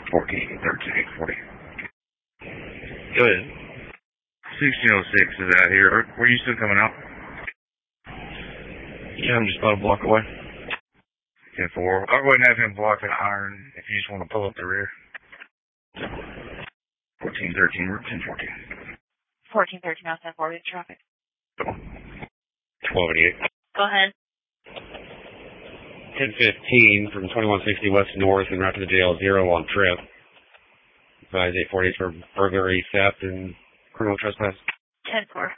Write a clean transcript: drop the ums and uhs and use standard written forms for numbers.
14, 13, 40. Go ahead. 1606 is out here. Were you still coming out? Yeah, I'm just about a block away. 10-4. I'll go ahead and have him block an iron if you just want to pull up the rear. 14, 13, we're 10, 14. 14, 13, now 10, 4 with traffic. 1288. Go ahead. 1015 from 2160 west north and route to the jail, 0 on trip. Advise 840 for burglary, theft, and criminal trespass. 10-4.